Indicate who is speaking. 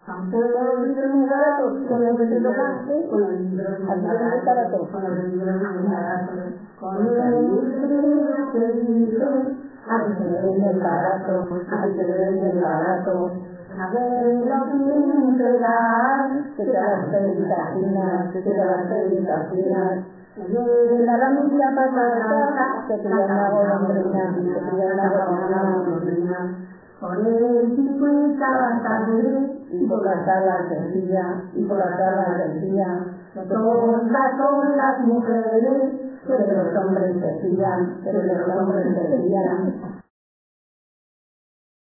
Speaker 1: Aunque lo libros muy baratos, con el vestido blanco, con los libros muy baratos, con los libros muy baratos, con los libros, a que se venden baratos, a que se venden baratos. A ver lo que te dan, que te las felicitaciones, que te las felicitaciones. La ramilla pasada, que te dan la golondrina, que te dan la golondrina. Por el circuito bastante, y por las salas decía, y por las salas decía, que todas son las mujeres, que de los hombres decían, que de los hombres decían.